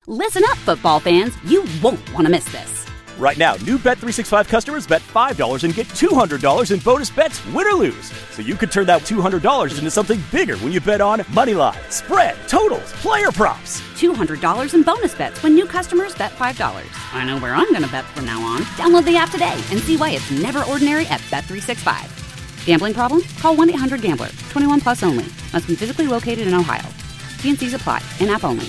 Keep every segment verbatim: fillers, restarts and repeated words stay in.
Listen up, football fans. You won't want to miss this. Right now, new Bet three sixty-five customers bet five dollars and get two hundred dollars in bonus bets, win or lose. So you could turn that two hundred dollars into something bigger when you bet on money line, spread, totals, player props. two hundred dollars in bonus bets when new customers bet five dollars. I know where I'm going to bet from now on. Download the app today and see why it's never ordinary at Bet three sixty-five. Gambling problem? Call one eight hundred gambler. twenty-one plus only. Must be physically located in Ohio. T and C's apply. In-app only.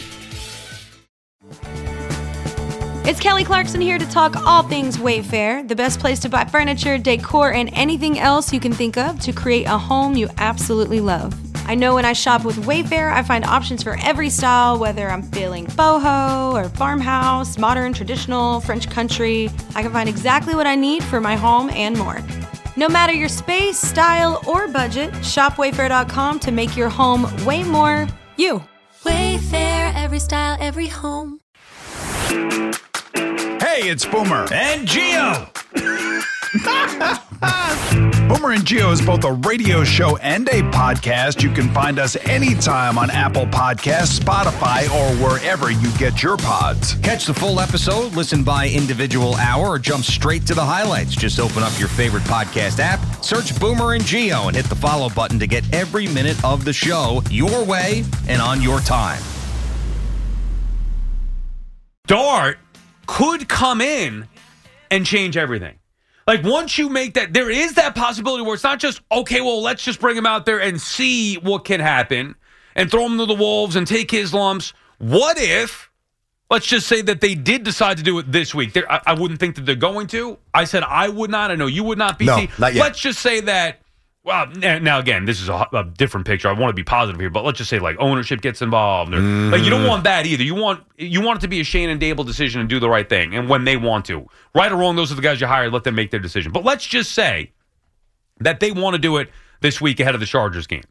It's Kelly Clarkson here to talk all things Wayfair, the best place to buy furniture, decor, and anything else you can think of to create a home you absolutely love. I know when I shop with Wayfair, I find options for every style, whether I'm feeling boho or farmhouse, modern, traditional, French country. I can find exactly what I need for my home and more. No matter your space, style, or budget, shop wayfair dot com to make your home way more you. Wayfair, every style, every home. Hey, it's Boomer and Gio. Boomer and Gio is both a radio show and a podcast. You can find us anytime on Apple Podcasts, Spotify, or wherever you get your pods. Catch the full episode, listen by individual hour, or jump straight to the highlights. Just open up your favorite podcast app, search Boomer and Gio, and hit the follow button to get every minute of the show your way and on your time. Dart could come in and change everything. Like, once you make that, there is that possibility where it's not just, okay, well, let's just bring him out there and see what can happen and throw him to the wolves and take his lumps. What if, let's just say that they did decide to do it this week. I, I wouldn't think that they're going to. I said I would not. I know you would not, B T. No, not yet. Let's just say that, well, now, again, this is a, a different picture. I want to be positive here, but let's just say, like, ownership gets involved. Or, mm. Like, you don't want that either. You want you want it to be a Shane and Dable decision and do the right thing, and when they want to. Right or wrong, those are the guys you hired. Let them make their decision. But let's just say that they want to do it this week ahead of the Chargers game.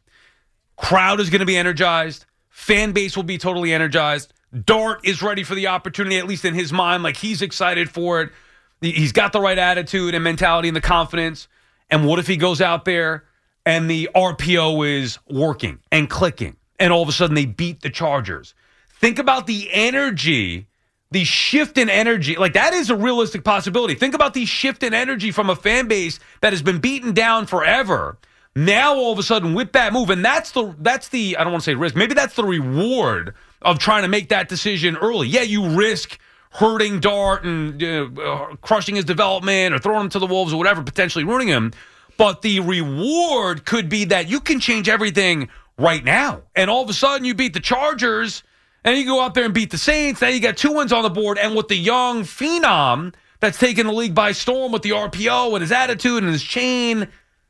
Crowd is going to be energized. Fan base will be totally energized. Dart is ready for the opportunity, at least in his mind. Like, he's excited for it. He's got the right attitude and mentality and the confidence. And what if he goes out there and the R P O is working and clicking, and all of a sudden they beat the Chargers? Think about the energy, the shift in energy. Like, that is a realistic possibility. Think about the shift in energy from a fan base that has been beaten down forever. Now, all of a sudden, with that move, and that's the, that's the I don't want to say risk, maybe that's the reward of trying to make that decision early. Yeah, you risk hurting Dart and uh, crushing his development or throwing him to the wolves or whatever, potentially ruining him. But the reward could be that you can change everything right now. And all of a sudden you beat the Chargers and you go out there and beat the Saints. Now you got two wins on the board. And with the young phenom that's taking the league by storm with the R P O and his attitude and his chain,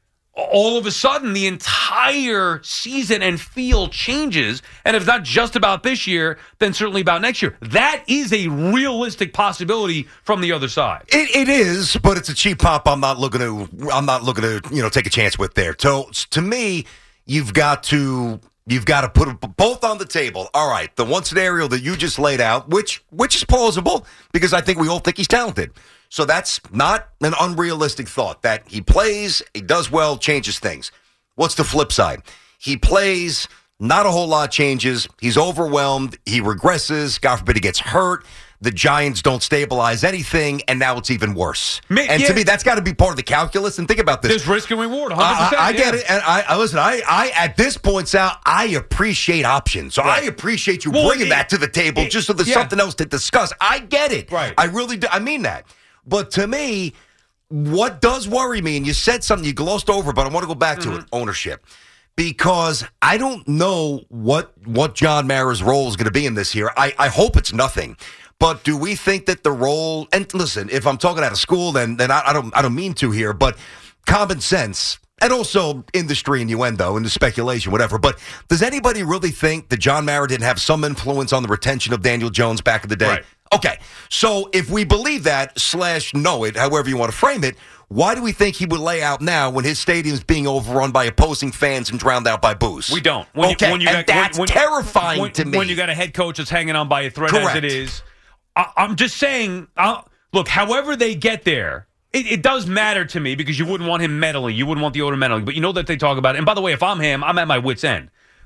all of a sudden the entire season and feel changes. And if it's not just about this year, then certainly about next year. That is a realistic possibility from the other side. It, it is, but it's a cheap pop. I'm not looking to. I'm not looking to you know take a chance with there. So to me, you've got to you've got to put them both on the table. All right, the one scenario that you just laid out, which which is plausible because I think we all think he's talented. So that's not an unrealistic thought, that he plays, he does well, changes things. What's the flip side? He plays, not a whole lot changes, he's overwhelmed, he regresses, God forbid he gets hurt, the Giants don't stabilize anything, and now it's even worse. Me, and yeah. to me, that's got to be part of the calculus. And think about this. There's risk and reward, one hundred percent. I, I yeah. get it. And I, I listen, I, I, at this point, Sal, I appreciate options. So right. I appreciate you well, bringing it, that to the table it, just so there's yeah. something else to discuss. I get it. Right. I really do. I mean that. But to me, what does worry me, and you said something you glossed over, but I want to go back mm-hmm. to it, ownership. Because I don't know what what John Mara's role is going to be in this here. I, I hope it's nothing. But do we think that the role, and listen, if I'm talking out of school, then then I, I don't I don't mean to here, but common sense, and also industry innuendo and the speculation, whatever. But does anybody really think that John Mara didn't have some influence on the retention of Daniel Jones back in the day? Right. Okay, so if we believe that, slash know it, however you want to frame it, why do we think he would lay out now when his stadium is being overrun by opposing fans and drowned out by booze? We don't. When okay, you, when you and got, that's when, terrifying when, to me. When you got a head coach that's hanging on by a thread Correct. as it is. I, I'm just saying, I'll, look, however they get there, it, it does matter to me because you wouldn't want him meddling. You wouldn't want the owner meddling. But you know that they talk about it. And by the way, if I'm him, I'm at my wit's end.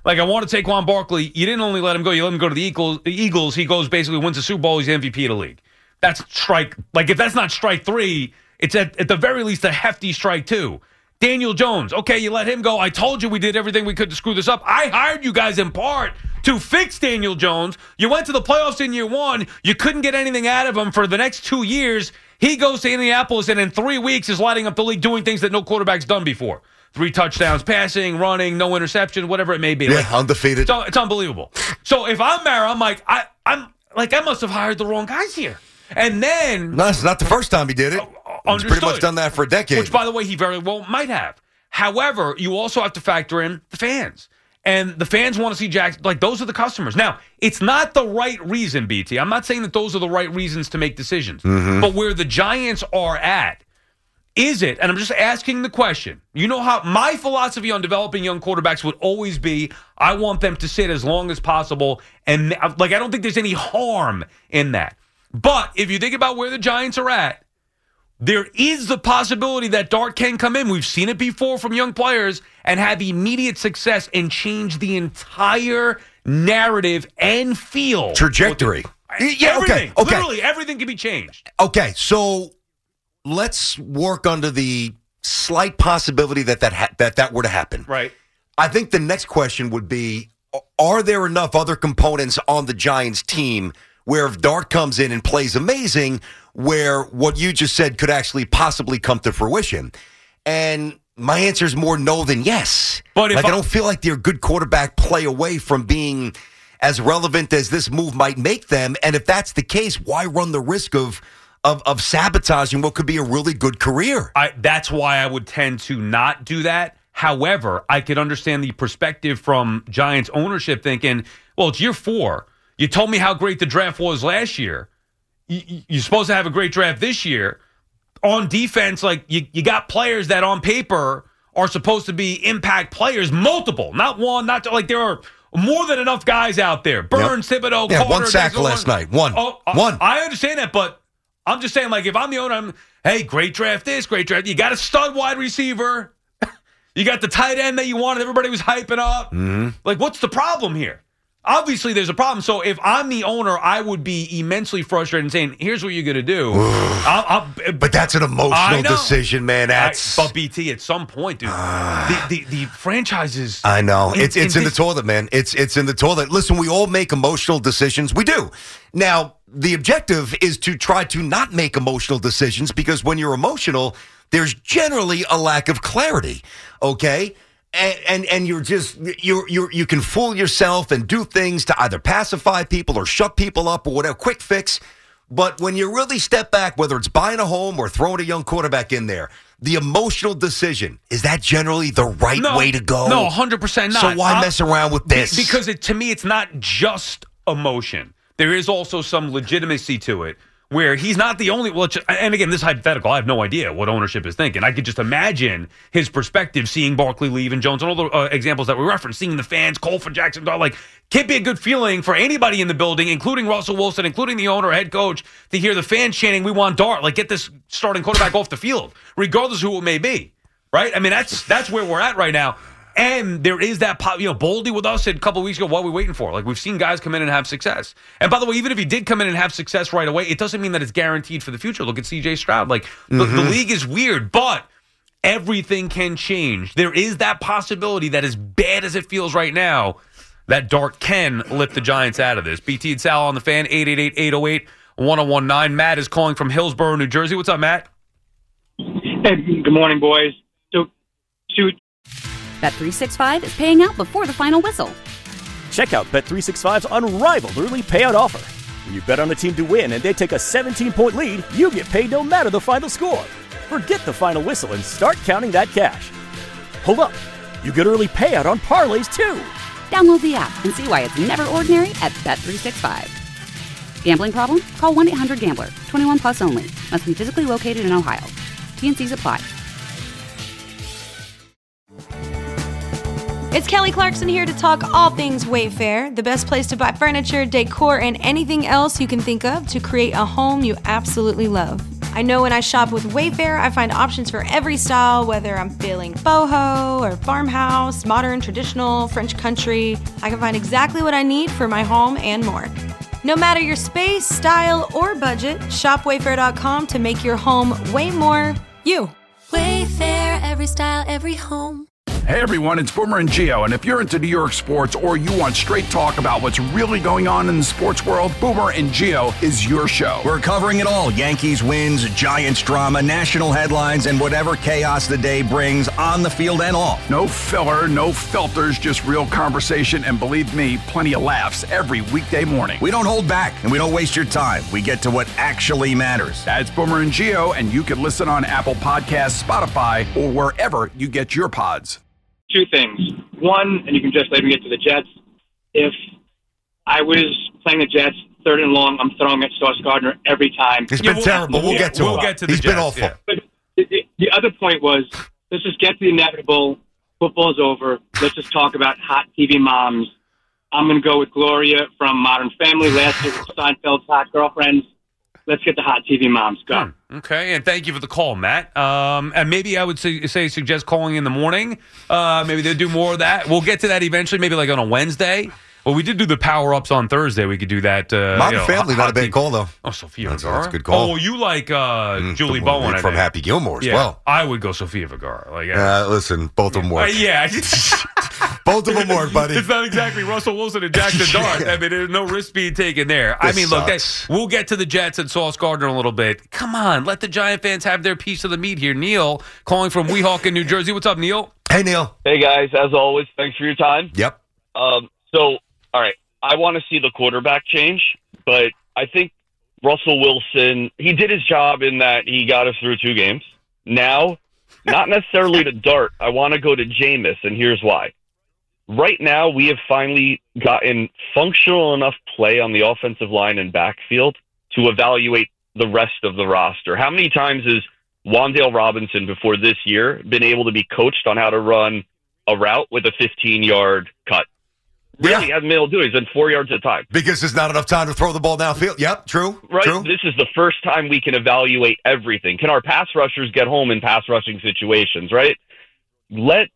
Like, I want to take Saquon Barkley. You didn't only let him go. You let him go to the Eagles. The Eagles. He goes basically wins the Super Bowl. He's the M V P of the league. That's strike. Like, if that's not strike three, it's at, at the very least a hefty strike two. Daniel Jones. Okay, you let him go. I told you we did everything we could to screw this up. I hired you guys in part to fix Daniel Jones. You went to the playoffs in year one. You couldn't get anything out of him for the next two years. He goes to Indianapolis and in three weeks is lighting up the league doing things that no quarterback's done before. Three touchdowns passing, running, no interception, whatever it may be. Yeah, like, undefeated. It's, it's unbelievable. So if I'm Mara, I'm like, I, I'm like, I must have hired the wrong guys here. And then... No, it's not the first time he did it. Uh, He's pretty much done that for a decade. Which, by the way, he very well might have. However, you also have to factor in the fans. And the fans want to see Jackson. Like, those are the customers. Now, it's not the right reason, B T. I'm not saying that those are the right reasons to make decisions. Mm-hmm. But where the Giants are at, is it, and I'm just asking the question, you know how my philosophy on developing young quarterbacks would always be, I want them to sit as long as possible. And, like, I don't think there's any harm in that. But if you think about where the Giants are at, there is the possibility that Dart can come in. We've seen it before from young players and have immediate success and change the entire narrative and feel. Trajectory. Yeah, everything. okay, okay. Literally, everything can be changed. Okay, so let's work under the slight possibility that that, ha- that that were to happen. Right. I think the next question would be, are there enough other components on the Giants team where if Dart comes in and plays amazing, where what you just said could actually possibly come to fruition? And my answer is more no than yes. But if like, I, I don't feel like they're a good quarterback play away from being as relevant as this move might make them. And if that's the case, why run the risk of of, of sabotaging what could be a really good career? I, that's why I would tend to not do that. However, I could understand the perspective from Giants ownership thinking, well, it's year four. You told me how great the draft was last year. You're supposed to have a great draft this year. On defense, like you, you got players that on paper are supposed to be impact players, multiple, not one, not two, like there are more than enough guys out there. Burns, yep. Thibodeau, yeah, Carter. one sack last night. One. Oh, one. I, I understand that, but I'm just saying, like, if I'm the owner, I'm, hey, great draft this, great draft. You got a stud wide receiver. You got the tight end that you wanted. Everybody was hyping up. Mm-hmm. Like, what's the problem here? Obviously, there's a problem. So if I'm the owner, I would be immensely frustrated and saying, here's what you're going to do. I'll, I'll, but that's an emotional decision, man. That's... I, but, B T, at some point, dude, uh, the, the, the franchise is... I know. In, it's it's in, in the this... toilet, man. It's, it's in the toilet. Listen, we all make emotional decisions. We do. Now, the objective is to try to not make emotional decisions because when you're emotional, there's generally a lack of clarity, okay? And, and and you're just you're you you can fool yourself and do things to either pacify people or shut people up or whatever, quick fix. But when you really step back, whether it's buying a home or throwing a young quarterback in there, the emotional decision, is that generally the right no, way to go? No, one hundred percent not. So why I'm, mess around with this? Because it, to me, it's not just emotion. There is also some legitimacy to it. Where he's not the only, well, and again, this is hypothetical. I have no idea what ownership is thinking. I could just imagine his perspective, seeing Barkley leave and Jones and all the uh, examples that we referenced, seeing the fans, Cole for Jackson, like, can't be a good feeling for anybody in the building, including Russell Wilson, including the owner, head coach, to hear the fans chanting, we want Dart, like, get this starting quarterback off the field, regardless of who it may be, right? I mean, that's that's where we're at right now. And there is that, you know, Boldy with us said a couple of weeks ago, what are we waiting for? Like, we've seen guys come in and have success. And by the way, even if he did come in and have success right away, it doesn't mean that it's guaranteed for the future. Look at C J Stroud. Like, mm-hmm. the, the league is weird, but everything can change. There is that possibility that as bad as it feels right now, that Dart can lift the Giants out of this. B T and Sal on the Fan, eight eight eight, eight oh eight, one oh one nine. Matt is calling from Hillsborough, New Jersey. What's up, Matt? Hey, good morning, boys. So, shoot. Bet three sixty-five is paying out before the final whistle. Check out Bet three sixty-five's unrivaled early payout offer. When you bet on a team to win and they take a seventeen-point lead, you get paid no matter the final score. Forget the final whistle and start counting that cash. Hold up. You get early payout on parlays, too. Download the app and see why it's never ordinary at Bet three sixty-five. Gambling problem? Call one eight hundred gambler. twenty-one plus only. Must be physically located in Ohio. T and C's apply. It's Kelly Clarkson here to talk all things Wayfair, the best place to buy furniture, decor, and anything else you can think of to create a home you absolutely love. I know when I shop with Wayfair, I find options for every style, whether I'm feeling boho or farmhouse, modern, traditional, French country. I can find exactly what I need for my home and more. No matter your space, style, or budget, shop wayfair dot com to make your home way more you. Wayfair, every style, every home. Hey everyone, it's Boomer and Gio, and if you're into New York sports or you want straight talk about what's really going on in the sports world, Boomer and Gio is your show. We're covering it all. Yankees wins, Giants drama, national headlines, and whatever chaos the day brings on the field and off. No filler, no filters, just real conversation, and believe me, plenty of laughs every weekday morning. We don't hold back, and we don't waste your time. We get to what actually matters. That's Boomer and Gio, and you can listen on Apple Podcasts, Spotify, or wherever you get your pods. Two things. One, and you can just let me get to the Jets. If I was playing the Jets, third and long, I'm throwing at Sauce Gardner every time. He's been we'll- terrible. We'll yeah, get to we'll him. get to the He's been Jets, awful. yeah. But the, the, the other point was, let's just get to the inevitable. Football's over. Let's just talk about hot T V moms. I'm going to go with Gloria from Modern Family. Last year with Seinfeld's hot girlfriends. Let's get the hot T V moms. Go. Hmm, okay, and thank you for the call, Matt. Um, and maybe I would say, say suggest calling in the morning. Uh, maybe they'll do more of that. We'll get to that eventually, maybe like on a Wednesday. Well, we did do the power-ups on Thursday. We could do that. Uh, Modern you know, Family, hot- not a hot bad T V. call, though. Oh, Sophia That's- Vergara. that's a good call. Oh, you like uh, Mm, Julie the Bowen one I from think. Happy Gilmore as Yeah, well. I would go Sophia Vergara. Like, Uh, listen, both of them uh, work. yeah. Both of them work, buddy. It's not exactly Russell Wilson and Jackson Dart. I mean, there's no risk being taken there. I This mean, look, sucks. that, we'll get to the Jets and Sauce Gardner in a little bit. Come on, let the Giant fans have their piece of the meat here. Neil, calling from Weehawken, New Jersey. What's up, Neil? Hey, Neil. Hey, guys. As always, thanks for your time. Yep. Um, so, all right, I want to see the quarterback change, but I think Russell Wilson, he did his job in that he got us through two games. Now, not necessarily to Dart. I want to go to Jameis, and here's why. Right now, we have finally gotten functional enough play on the offensive line and backfield to evaluate the rest of the roster. How many times has Wan'Dale Robinson before this year been able to be coached on how to run a route with a fifteen-yard cut? Really Yeah. hasn't been able to do it. He's done four yards at a time. Because there's not enough time to throw the ball downfield. Yep, true. Right? True. This is the first time we can evaluate everything. Can our pass rushers get home in pass rushing situations, right? Let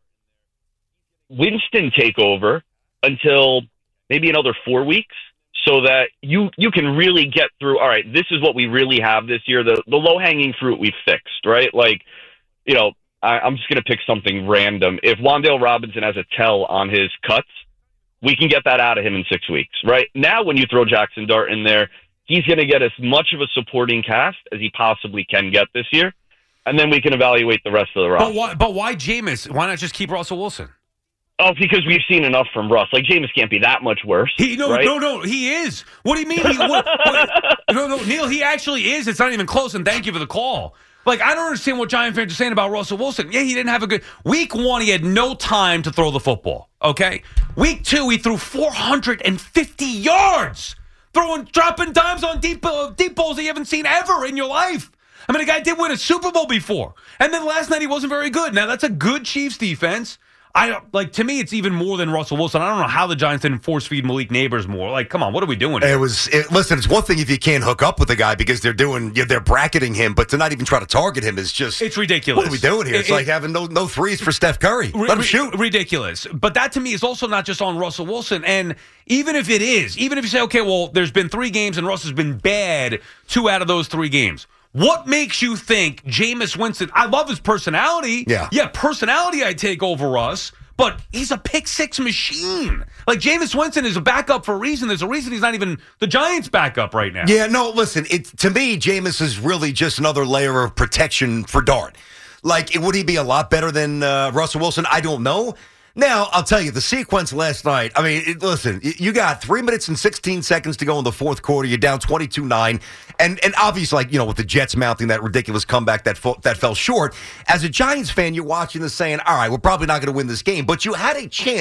Winston take over until maybe another four weeks so that you you can really get through, all right, this is what we really have this year. The, the low-hanging fruit we've fixed, right? Like, you know, I, I'm just going to pick something random. If Wan'Dale Robinson has a tell on his cuts, we can get that out of him in six weeks, right? Now when you throw Jackson Dart in there, he's going to get as much of a supporting cast as he possibly can get this year, and then we can evaluate the rest of the roster. But why, but why Jameis? Why not just keep Russell Wilson? Oh, because we've seen enough from Russ. Like, Jameis can't be that much worse. He no right? no no he is. What do you mean? He, what, what, no no Neil, he actually is. It's not even close. And thank you for the call. Like, I don't understand what Giant fans are saying about Russell Wilson. Yeah, he didn't have a good week one. He had no time to throw the football. Okay, week two he threw four hundred fifty yards, throwing dropping dimes on deep uh, deep balls that you haven't seen ever in your life. I mean, the guy did win a Super Bowl before, and then last night he wasn't very good. Now that's a good Chiefs defense. I don't like. To me, it's even more than Russell Wilson. I don't know how the Giants didn't force feed Malik Neighbors more. Like, come on, what are we doing here? It was it, listen. It's one thing if you can't hook up with the guy because they're doing yeah, they're bracketing him, but to not even try to target him is just It's ridiculous. What are we doing here? It's It- like having no no threes for Steph Curry. Ri- Let him ri- shoot. Ridiculous. But that to me is also not just on Russell Wilson. And even if it is, even if you say, okay, well, there's been three games and Russ has been bad two out of those three games. What makes you think Jameis Winston? I love his personality. Yeah. Yeah, personality I take over Russ. But he's a pick six machine. Like, Jameis Winston is a backup for a reason. There's a reason he's not even the Giants' backup right now. Yeah, no, listen, it, to me, Jameis is really just another layer of protection for Dart. Like, would he be a lot better than uh, Russell Wilson? I don't know. Now, I'll tell you, the sequence last night, I mean, it, listen, you got three minutes and sixteen seconds to go in the fourth quarter. You're down twenty-two nine. And and obviously, like, you know, with the Jets mounting that ridiculous comeback that fo- that fell short, as a Giants fan, you're watching this saying, all right, we're probably not going to win this game. But you had a chance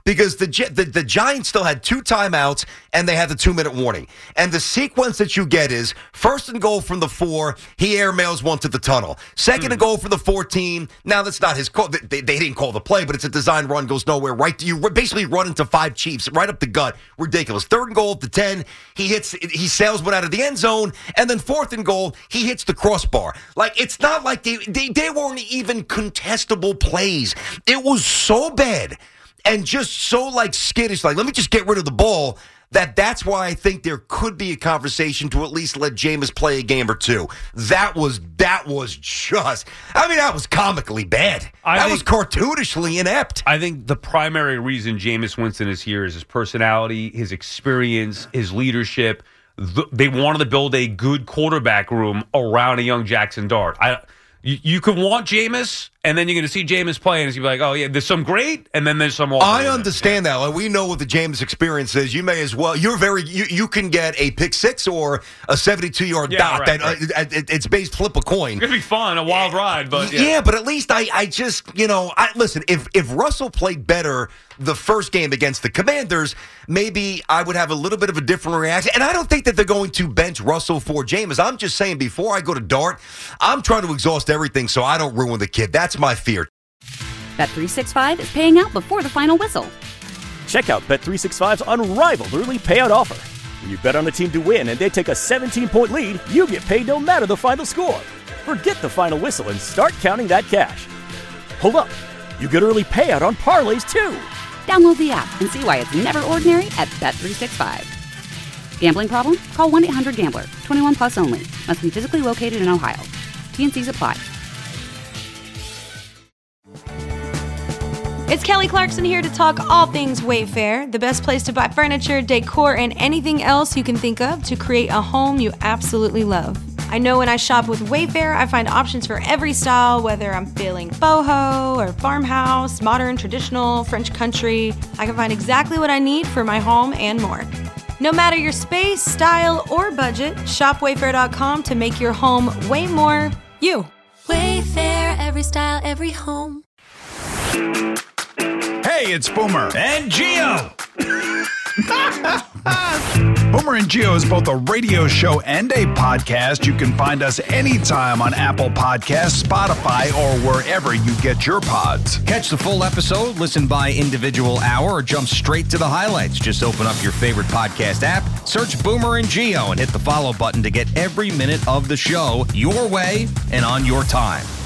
because the, the the Giants still had two timeouts and they had the two-minute warning. And the sequence that you get is first and goal from the four, he airmails one to the tunnel. Second mm. and goal for the fourteen. Now, that's not his call. They, they didn't call the play, but it's a design run, goes nowhere. Right to you, basically run into five Chiefs, right up the gut. Ridiculous. Third and goal at the ten, he hits, he sails one out of the end zone. And then fourth and goal, he hits the crossbar. Like, it's not like they, they, they weren't even contestable plays. It was so bad and just so, like, skittish. Like, let me just get rid of the ball. That that's why I think there could be a conversation to at least let Jameis play a game or two. That was that was just, I mean, that was comically bad. I that think, was cartoonishly inept. I think the primary reason Jameis Winston is here is his personality, his experience, his leadership. The, they wanted to build a good quarterback room around a young Jackson Dart. I You, you could want Jameis, and then you're going to see Jameis play, and it's going to be like, oh, yeah, there's some great, and then there's some awful. I understand yeah. that. Like, we know what the Jameis experience is. You may as well. You're very. You, you can get a pick six or a seventy-two-yard yeah, dot. Right, that right. Uh, it, it's based flip a coin. It's going to be fun, a wild ride. But yeah. yeah, but at least I, I just, you know, I, listen, if, if Russell played better the first game against the Commanders, maybe I would have a little bit of a different reaction. And I don't think that they're going to bench Russell for Jameis. I'm just saying, before I go to Dart, I'm trying to exhaust everything so I don't ruin the kid. That's my fear. Bet three sixty-five is paying out before the final whistle. Check out Bet three sixty-five's unrivaled early payout offer. When you bet on a team to win and they take a seventeen-point lead, you get paid no matter the final score. Forget the final whistle and start counting that cash. Hold up. You get early payout on parlays, too. Download the app and see why it's never ordinary at Bet three sixty-five. Gambling problem? Call one eight hundred gambler. twenty-one plus only. Must be physically located in Ohio. T N Cs apply. It's Kelly Clarkson here to talk all things Wayfair, the best place to buy furniture, decor, and anything else you can think of to create a home you absolutely love. I know when I shop with Wayfair, I find options for every style, whether I'm feeling boho or farmhouse, modern, traditional, French country. I can find exactly what I need for my home and more. No matter your space, style, or budget, shop wayfair dot com to make your home way more you. Wayfair, every style, every home. Hey, it's Boomer and Gio. Boomer and Gio is both a radio show and a podcast. You can find us anytime on Apple Podcasts, Spotify, or wherever you get your pods. Catch the full episode, listen by individual hour, or jump straight to the highlights. Just open up your favorite podcast app, search Boomer and Gio, and hit the follow button to get every minute of the show your way and on your time.